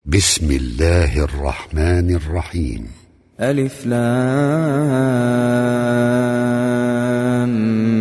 بسم الله الرحمن الرحيم. ألف لام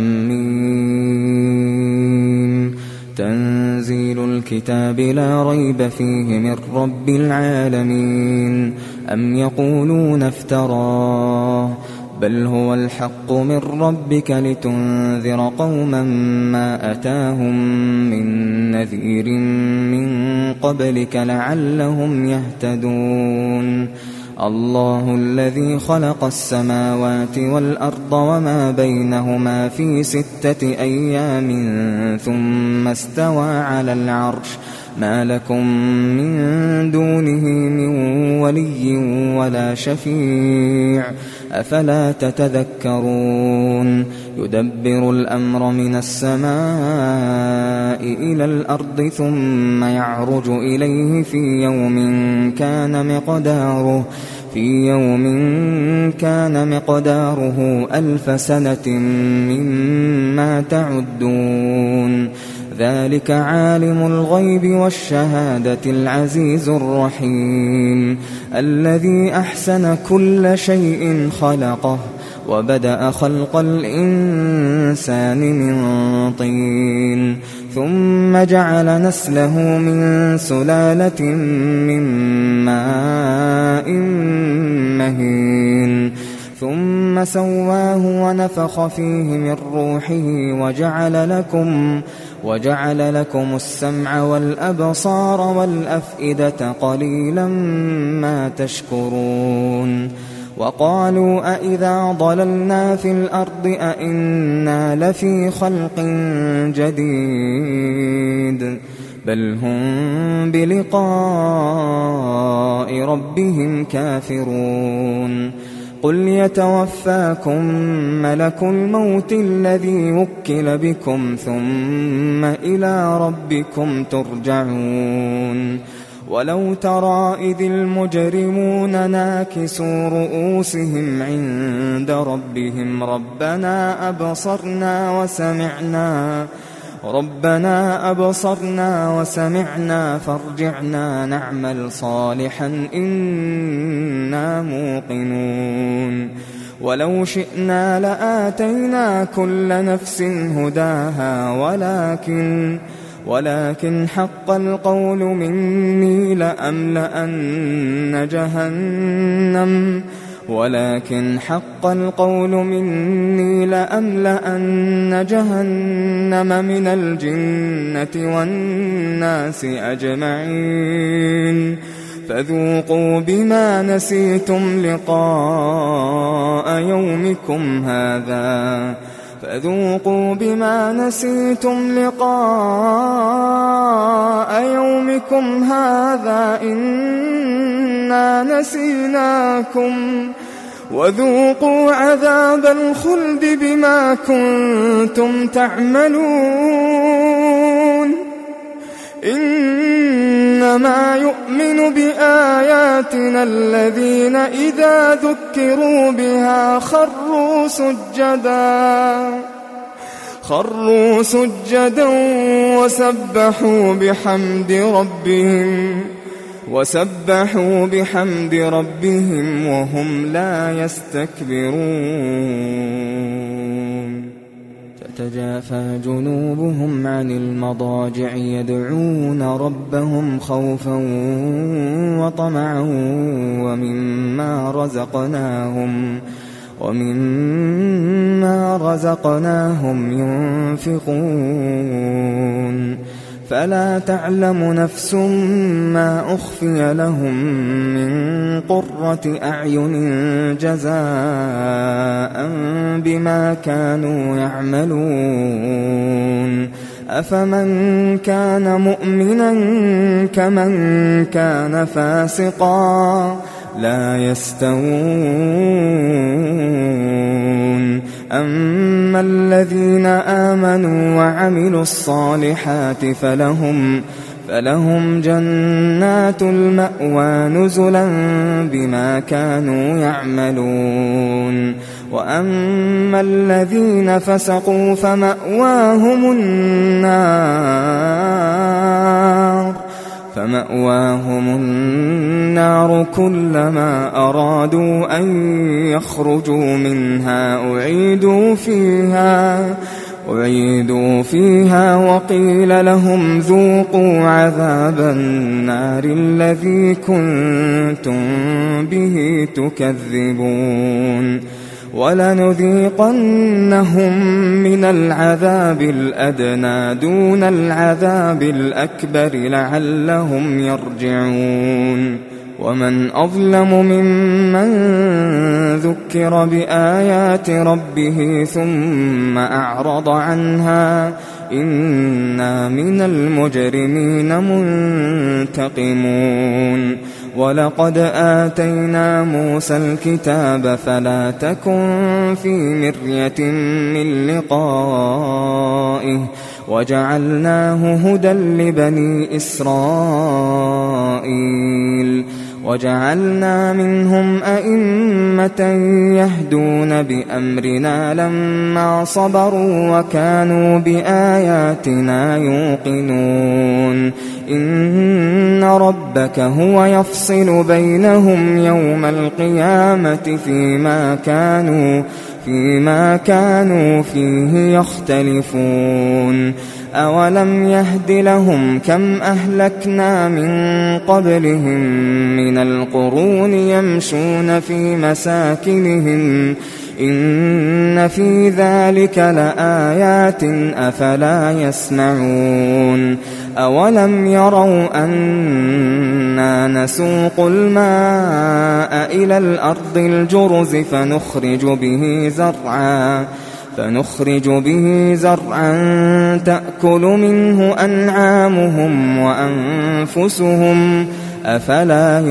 ميم. تنزيل الكتاب لا ريب فيه من رب العالمين. أم يقولون افتراه بل هو الحق من ربك لتنذر قوما ما أتاهم من نذير من قبلك لعلهم يهتدون. الله الذي خلق السماوات والأرض وما بينهما في 6 أيام ثم استوى على العرش ما لكم من دونه من ولي ولا شفيع أفلا تتذكرون. يدبر الأمر من السماء إلى الأرض ثم يعرج إليه في يوم كان مقداره 1000 سنة مما تعدون. ذلك عالم الغيب والشهادة العزيز الرحيم الذي أحسن كل شيء خلقه وبدأ خلق الإنسان من طين ثم جعل نسله من سلالة من ماء مهين ثم سواه ونفخ فيه من روحه وجعل لكم السمع والأبصار والأفئدة قليلا ما تشكرون. وقالوا أإذا ضللنا في الأرض أإنا لفي خلق جديد بل هم بلقاء ربهم كافرون. قل يتوفاكم ملك الموت الذي وكل بكم ثم إلى ربكم ترجعون. ولو ترى إذ المجرمون ناكسوا رؤوسهم عند ربهم ربنا أبصرنا وسمعنا فارجعنا نعمل صالحا إنا موقنون. ولو شئنا لآتينا كل نفس هداها ولكن حق القول مني لأملأن جهنم من الجنة والناس أجمعين. فذوقوا بما نسيتم لقاء يومكم هذا إنا نسيناكم وذوقوا عذاب الخلد بما كنتم تعملون. إنما يؤمن بآياتنا الذين إذا ذكروا بها خروا سجدا وسبحوا بحمد ربهم وهم لا يستكبرون. تتجافى جنوبهم عن المضاجع يدعون ربهم خوفا وطمعا ومما رزقناهم ينفقون. فلا تعلم نفس ما أخفي لهم من قرة أعين جزاء بما كانوا يعملون. أفمن كان مؤمنا كمن كان فاسقا لا يستوون. أما الذين آمنوا وعملوا الصالحات فلهم جنات المأوى نزلا بما كانوا يعملون. وأما الذين فسقوا فمأواهم النار النَّارُ كُلَّمَا أَرَادُوا أَن يَخْرُجُوا مِنْهَا أُعِيدُوا فِيهَا وَقِيلَ لَهُمْ ذُوقُوا عَذَابَ النَّارِ الَّذِي كُنتُم بِهِ تُكَذِّبُونَ وَلَنُذِيقَنَّهُم مِّنَ الْعَذَابِ الْأَدْنَىٰ دُونَ الْعَذَابِ الْأَكْبَرِ لَعَلَّهُمْ يَرْجِعُونَ وَمَنْ أَظْلَمُ مِمَّن ذُكِّرَ بِآيَاتِ رَبِّهِ ثُمَّ أَعْرَضَ عَنْهَا إِنَّا مِنَ الْمُجْرِمِينَ مُنتَقِمُونَ وَلَقَدْ آتَيْنَا مُوسَى الْكِتَابَ فَلَا تَكُن فِي مِرْيَةٍ مِّن لِّقَائِهِ وَجَعَلْنَاهُ هُدًى لِّبَنِي إِسْرَائِيلَ وَجَعَلْنَا مِنْهُمْ أَئِمَّةً يَهْدُونَ بِأَمْرِنَا لَمَّا صَبَرُوا وَكَانُوا بِآيَاتِنَا يُوقِنُونَ إِنَّ رَبَّكَ هُوَ يَفْصِلُ بَيْنَهُمْ يَوْمَ الْقِيَامَةِ فيما كانوا فيه يختلفون أَوَلَمْ يَهْدِ لَهُمْ كَمْ أَهْلَكْنَا مِنْ قَبْلِهِمْ مِنَ الْقُرُونِ يَمْشُونَ فِي مَسَاكِنِهِمْ إِنَّ فِي ذَلِكَ لَآيَاتٍ أَفَلَا يَسْمَعُونَ أَوَلَمْ يَرَوْا أَنَّا نَسُوقُ الْمَاءَ إِلَى الْأَرْضِ الْجُرُزِ فنخرج به زرعا تأكل منه أنعامهم وأنفسهم أفلا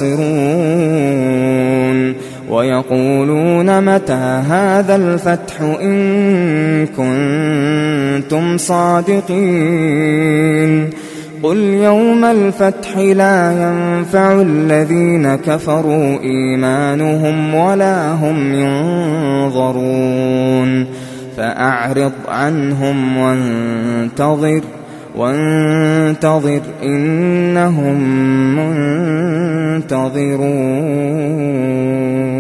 يبصرون ويقولون متى هذا الفتح إن كنتم صادقين قل يوم الفتح لا ينفع الذين كفروا إيمانهم ولا هم ينظرون فأعرض عنهم وانتظر إنهم منتظرون